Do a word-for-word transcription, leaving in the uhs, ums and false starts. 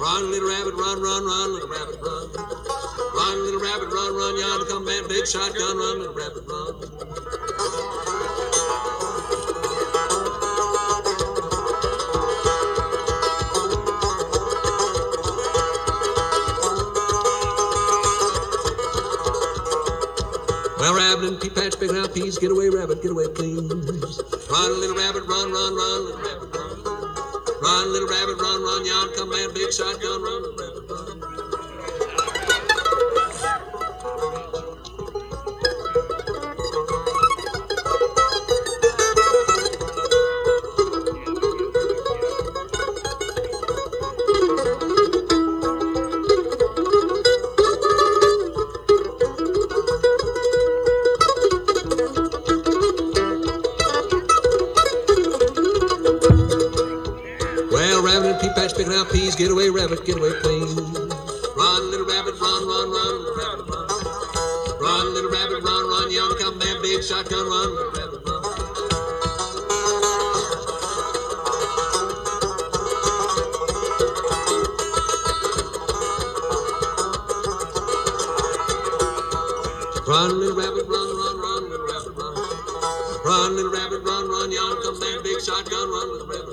Run, little rabbit, run, run, run, little rabbit, run. Run, little rabbit, run, run, yonder come that big shotgun, run, little rabbit, run. Well, rabbit and pea patch, picking out peas, get away, rabbit, get away, please. Run, little rabbit, run, run, run, little rabbit, run. Run, little rabbit, run, run, yonder come that big shotgun, run, little rabbit, run. Picking out peas, get away, rabbit, get away, please. Run, little rabbit, run, run, run, little rabbit, run. Run, little rabbit, run, run, yonder come that big shotgun, run, little rabbit, run. Run, little rabbit, run, run, run, little rabbit, run. Run, little rabbit, run, run, yonder come that big shotgun, run, little rabbit.